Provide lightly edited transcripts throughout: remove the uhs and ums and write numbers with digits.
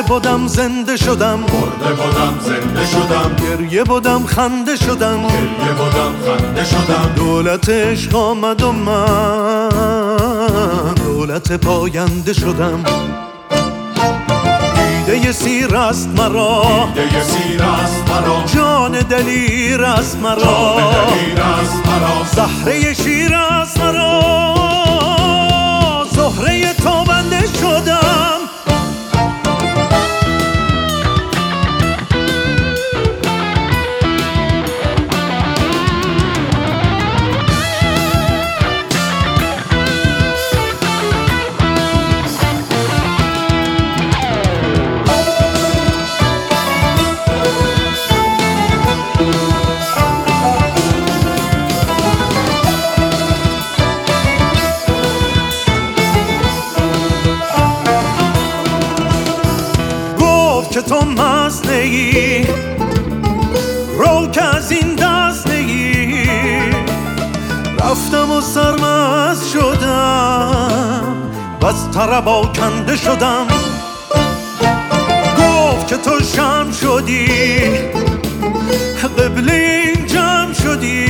بودم زنده شدم، مرده بودم زنده شدم، گریه بودم خنده شدم، گریه بودم خنده شدم. دولت عشق آمد و من دولت پاینده شدم. دیده سیر است مرا، دیده سیر است مرا، جان دلیر است مرا، جان دلیر است مرا، زهره شیر است مرا، زهره تابنده شدم. که تو مست نگی رو که از این دست نگی، رفتم و سرمست شدم و از طرب آکنده شدم. گفت که تو شمع شدی قبل این جمع شدی،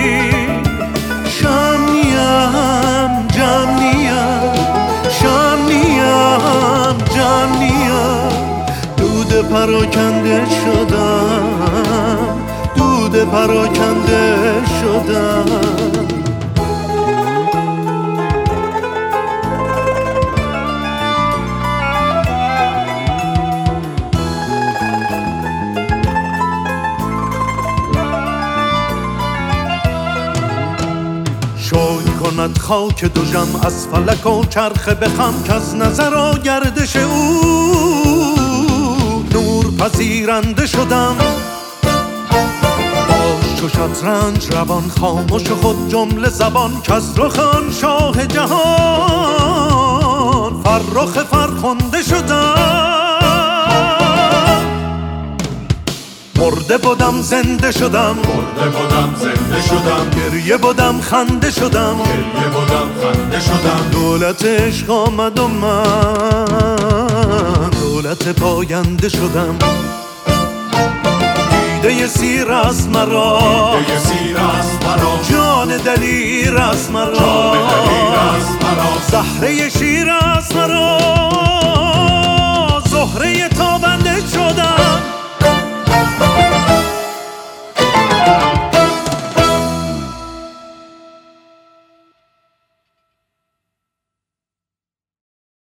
شمع نیم جمع نیم، شمع نیم جمع نیم. دود پراکنده شدم، دود پراکنده شدم. شوی کند خاک دوژم از فلک و چرخ بخم، که از نظر و گردش او نور پذیرنده شدم. باش چو شطرنج روان خاموش خود جمله زبان، که از رخ آن شاه جهان فرخ فرخنده شدم. مرده بودم زنده شدم، مرده بودم زنده شدم، گریه بودم خنده شدم، گریه بودم خنده شدم. دولت عشق آمد و من دولت پاینده شدم. دیده سیر است مرا، دیده سیر است مرا، جان دلیر است مرا، جان دلیر است مرا، زهره شیر است مرا،